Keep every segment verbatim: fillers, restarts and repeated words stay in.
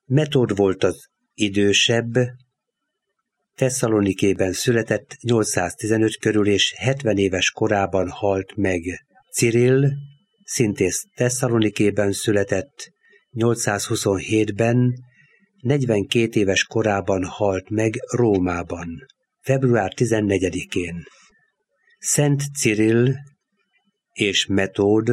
Metód volt az idősebb, Tesszalonikében született, nyolcszáztizenöt körül és hetven éves korában halt meg. Cirill szintén Tesszalonikében született, nyolcszázhuszonhétben, negyvenkét éves korában halt meg Rómában, február tizennegyedikén. Szent Cirill és Metód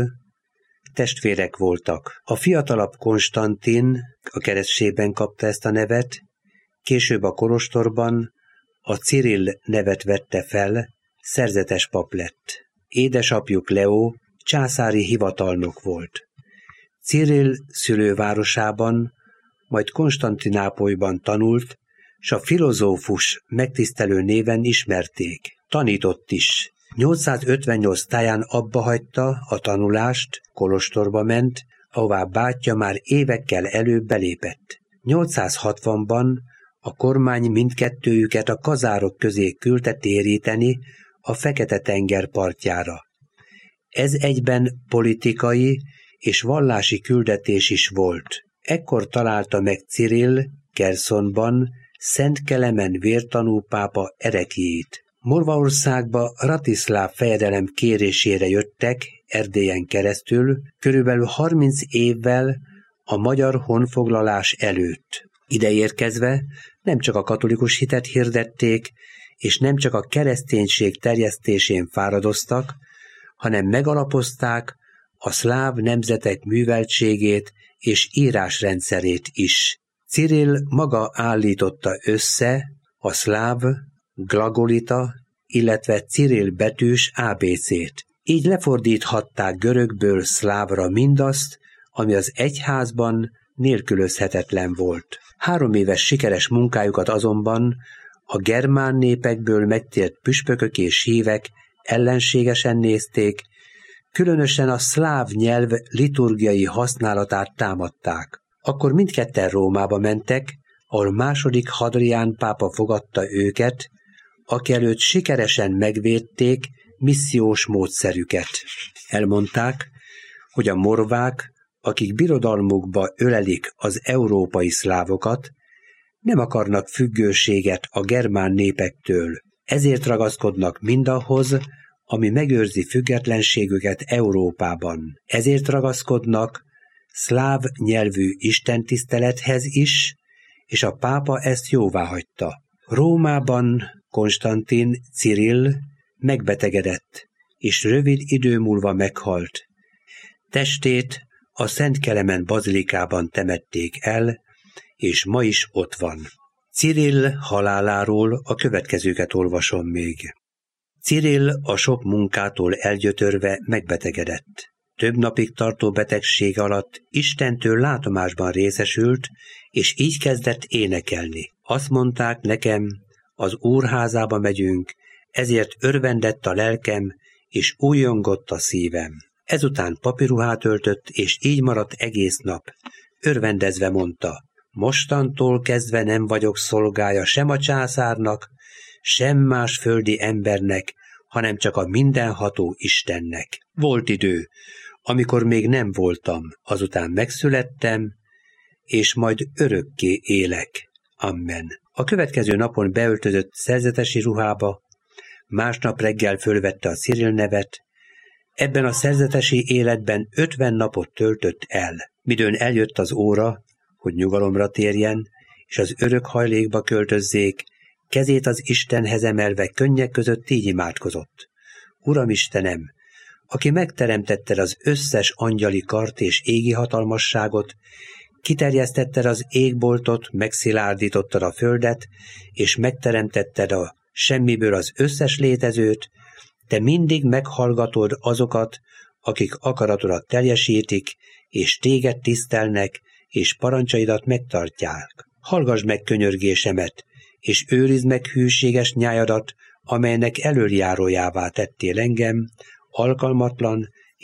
testvérek voltak. A fiatalabb Konstantin a keresztségben kapta ezt a nevet, később a kolostorban a Cirill nevet vette fel, szerzetes pap lett. Édesapjuk Leó császári hivatalnok volt. Cirill szülővárosában, majd Konstantinápolyban tanult, s a filozófus megtisztelő néven ismerték. Tanított is. nyolcszázötvennyolc táján abbahagyta a tanulást, kolostorba ment, ahová bátyja már évekkel előbb belépett. nyolcszázhatvanban a kormány mindkettőjüket a kazárok közé küldte téríteni a Fekete-tenger partjára. Ez egyben politikai és vallási küldetés is volt. Ekkor találta meg Cirill Kersonban Szent Kelemen vértanú pápa ereklyét. Morvaországba Ratiszláv fejedelem kérésére jöttek Erdélyen keresztül, körülbelül harminc évvel a magyar honfoglalás előtt. Ide érkezve nem csak a katolikus hitet hirdették, és nem csak a kereszténység terjesztésén fáradoztak, hanem megalapozták a szláv nemzetek műveltségét és írásrendszerét is. Cirill maga állította össze a szláv, glagolita, illetve Cirill betűs á bé cét. Így lefordíthatták görögből szlávra mindazt, ami az egyházban nélkülözhetetlen volt. Három éves sikeres munkájukat azonban a germán népekből megtért püspökök és hívek ellenségesen nézték, különösen a szláv nyelv liturgiai használatát támadták. Akkor mindketten Rómába mentek, ahol második Hadrián pápa fogadta őket, aki előtt sikeresen megvédték missziós módszerüket. Elmondták, hogy a morvák, akik birodalmukba ölelik az európai szlávokat, nem akarnak függőséget a germán népektől, ezért ragaszkodnak mindahhoz, ami megőrzi függetlenségüket Európában. Ezért ragaszkodnak szláv nyelvű istentisztelethez is, és a pápa ezt jóváhagyta. Rómában Konstantin Cirill megbetegedett, és rövid idő múlva meghalt. Testét a Szent Kelemen bazilikában temették el, és ma is ott van. Cirill haláláról a következőket olvasom még. Cirill a sok munkától elgyötörve megbetegedett. Több napig tartó betegség alatt Istentől látomásban részesült, és így kezdett énekelni. Azt mondták nekem, az Úrházába megyünk, ezért örvendett a lelkem, és újjongott a szívem. Ezután papiruhát öltött, és így maradt egész nap. Örvendezve mondta, mostantól kezdve nem vagyok szolgája sem a császárnak, sem más földi embernek, hanem csak a mindenható Istennek. Volt idő, amikor még nem voltam, azután megszülettem, és majd örökké élek. Amen. A következő napon beöltözött szerzetesi ruhába, másnap reggel fölvette a Cirill nevet, ebben a szerzetesi életben ötven napot töltött el. Midőn eljött az óra, hogy nyugalomra térjen, és az örök hajlékba költözzék, kezét az Istenhez emelve könnyek között így imádkozott. Uram Istenem, aki megteremtetted az összes angyali kart és égi hatalmasságot, kiterjesztetted az égboltot, megszilárdítottad a földet, és megteremtetted a semmiből az összes létezőt, te mindig meghallgatod azokat, akik akaratodat teljesítik, és téged tisztelnek, és parancsaidat megtartják. Hallgass meg könyörgésemet, és őrizd meg hűséges nyájadat, amelynek elöljárójává tettél engem, alkalmatlan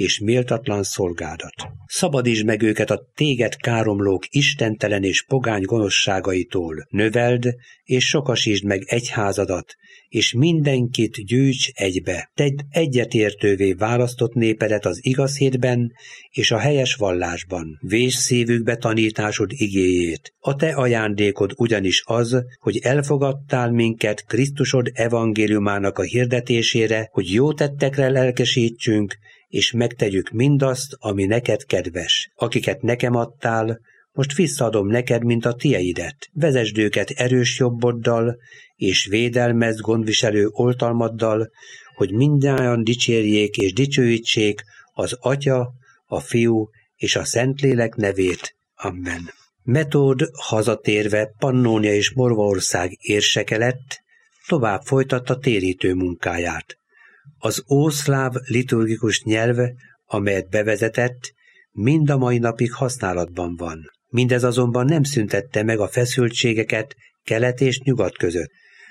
és méltatlan szolgádat. Szabadítsd meg őket a téged káromlók istentelen és pogány gonoszságaitól. Növeld és sokasítsd meg egyházadat, és mindenkit gyűjts egybe. Tedd egyetértővé választott népedet az igaz hétben és a helyes vallásban. Vésd szívükbe tanításod igéjét. A te ajándékod ugyanis az, hogy elfogadtál minket Krisztusod evangéliumának a hirdetésére, hogy jó tettekre lelkesítsünk, és megtegyük mindazt, ami neked kedves. Akiket nekem adtál, most visszaadom neked, mint a tieidet. Vezesd őket erős jobboddal, és védelmezd gondviselő oltalmaddal, hogy mindnyájan dicsérjék és dicsőítsék az Atya, a Fiú és a Szentlélek nevét. Amen. Metód hazatérve Pannónia és Morvaország érseke lett, tovább folytatta térítő munkáját. Az ószláv liturgikus nyelv, amelyet bevezetett, mind a mai napig használatban van. Mindez azonban nem szüntette meg a feszültségeket kelet és nyugat között.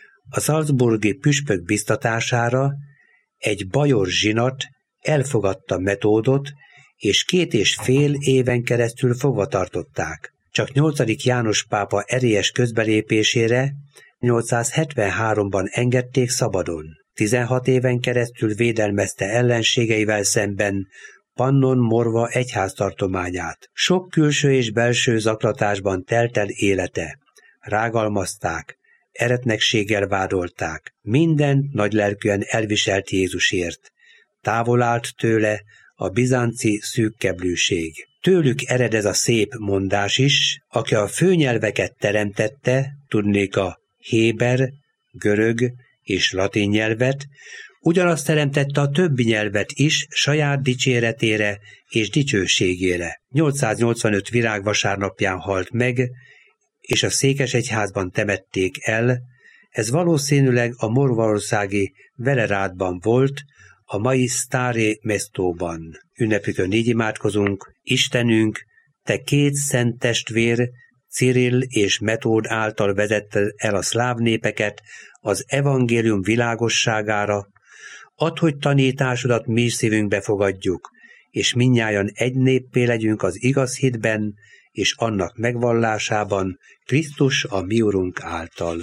A salzburgi püspök biztatására egy bajor zsinat elfogadta Metódot, és két és fél éven keresztül fogva tartották. Csak nyolcadik János pápa erélyes közbelépésére nyolcszázhetvenháromban engedték szabadon. tizenhat éven keresztül védelmezte ellenségeivel szemben Pannon Morva egyháztartományát. Sok külső és belső zaklatásban telt el élete. Rágalmazták, eretnekséggel vádolták. Mindent nagylelkűen elviselt Jézusért. Távol állt tőle a bizánci szűkkeblűség. Tőlük ered ez a szép mondás is, aki a főnyelveket teremtette, tudnék a héber, görög és latin nyelvet, ugyanazt teremtette a többi nyelvet is saját dicséretére és dicsőségére. nyolcszáznyolcvanöt virágvasárnapján halt meg, és a székesegyházban temették el, ez valószínűleg a morvaországi Velerádban volt, a mai Staré Mestóban. Ünnepükön így imádkozunk: Istenünk, te két szent testvér, Cirill és Metód által vezetted el a szláv népeket az evangélium világosságára, add, hogy tanításodat mi szívünkbe fogadjuk, és mindnyájan egy néppé legyünk az igaz hitben és annak megvallásában, Krisztus a mi Urunk által.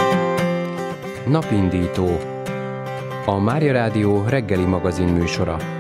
Napindító, a Mária Rádió reggeli magazin műsora.